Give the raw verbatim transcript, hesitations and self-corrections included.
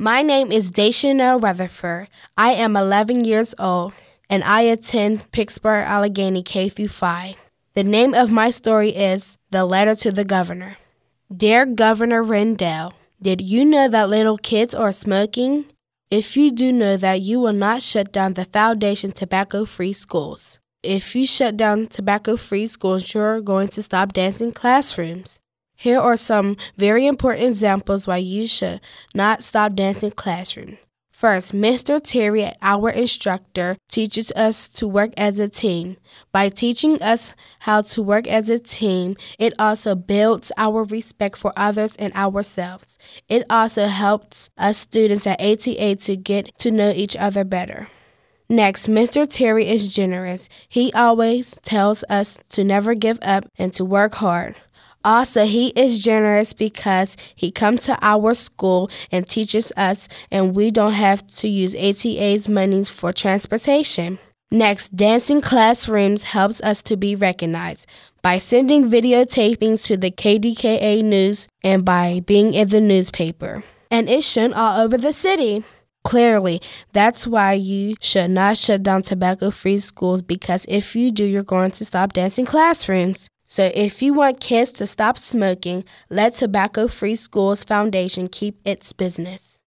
My name is Daishanelle Rutherford. I am eleven years old, and I attend Pittsburgh Allegheny K through five. The name of my story is The Letter to the Governor. Dear Governor Rendell, did you know that little kids are smoking? If you do know that, you will not shut down the Foundation Tobacco-Free Schools. If you shut down tobacco-free schools, you're going to stop dancing classrooms. Here are some very important examples why you should not stop dancing classroom. First, Mister Terry, our instructor, teaches us to work as a team. By teaching us how to work as a team, it also builds our respect for others and ourselves. It also helps us students at A T A to get to know each other better. Next, Mister Terry is generous. He always tells us to never give up and to work hard. Also, he is generous because he comes to our school and teaches us, and we don't have to use A T A's money for transportation. Next, dancing classrooms helps us to be recognized by sending videotapings to the K D K A News and by being in the newspaper. And it's shown all over the city. Clearly, that's why you should not shut down tobacco-free schools, because if you do, you're going to stop dancing classrooms. So if you want kids to stop smoking, let Tobacco Free Schools Foundation keep its business.